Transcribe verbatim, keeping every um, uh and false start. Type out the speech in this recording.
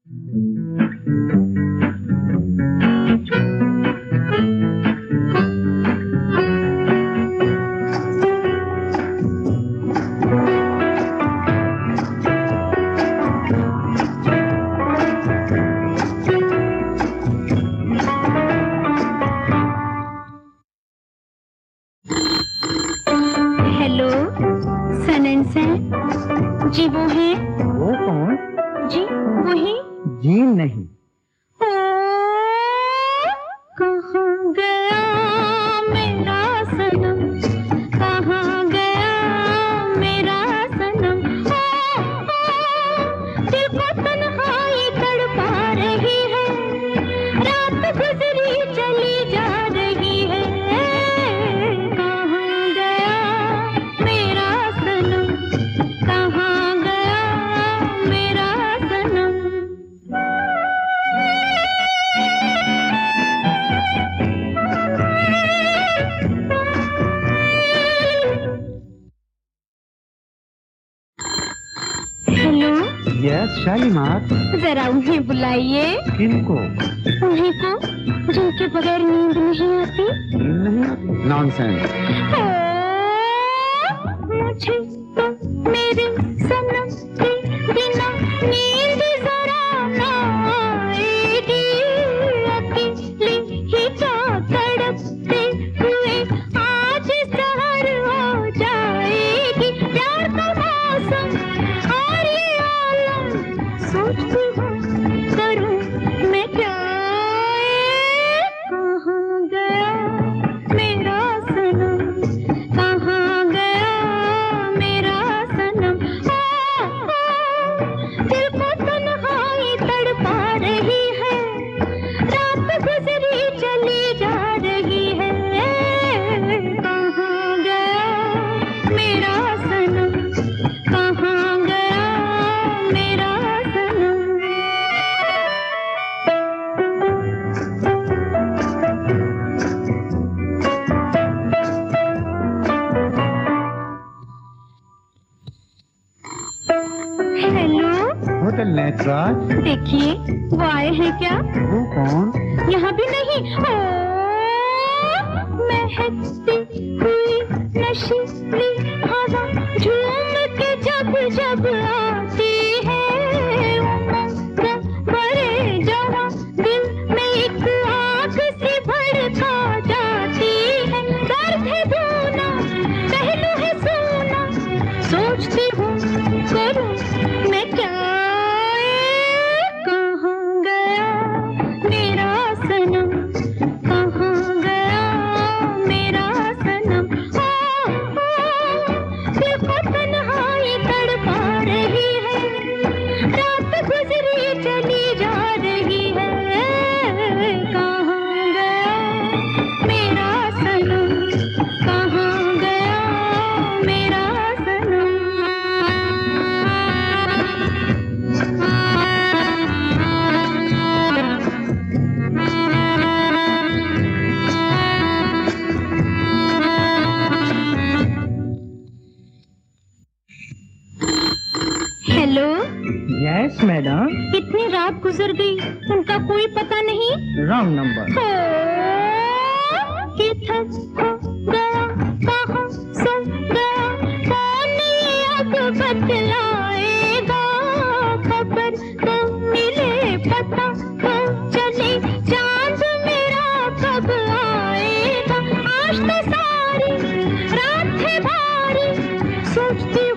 जी वो है। वो कौन? जी वही। जी नहीं। कहाँ गया मेरा सनम, कहाँ गया मेरा सनम, दिल को तन्हाई तड़पा रही है, रात गुजरी चली जा रही है, कहाँ गया मेरा सनम, कहाँ गया मेरा सनम। हेलो। यस शालीमार। जरा उन्हें बुलाइए। किनको? उन्हीं को जिनके बगैर नींद नहीं आती। नींद नहीं आती? नॉनसेंस। मुझे तो मेरे सनम के बिना नींद जरा ना आएगी, अकेली ही क्या तड़पते हुए आज सहर हो जाएगी, प्यार का मौसम और ये आलम, सोचती हूँ करूँ मैं क्या, कहाँ गया मेरा सनम, कहाँ गया मेरा सनम, दिल को तन्हाई तड़पा रही है, रात गुजरी चली जा रही है, कहाँ गया मेरा सनम, कहाँ गया मेरा सनम। हेलो। होटल नटराज। देखिए वो आए हैं क्या? वो कौन? यहाँ भी नहीं। ओ, महकती हुई नशीली हवा झूम के जब जब आती है, उमंग भरे जवां दिल में एक आग सी भड़का जाती है, दर्द है दूना पहलू है सोना, सोचती हूँ करूँ मैं क्या, कहाँ गया मेरा सनम, कहाँ गया मेरा सनम, दिल को तन्हाई तड़पा रही है, रात गुजरी चली जा रही है, कहाँ गया मेरा सनम, कहाँ गया मेरा सनम। हेलो। Yes madam. इतनी रात गुजर गई, उनका कोई पता नहीं। Wrong number. हो, किधर खो गया, कहाँ सो गया, कौन ये अब बतलाएगा, खबर तो मिले पता तो चले, चांद मेरा कब आएगा, आज तो सारी रात है भारी, सोचती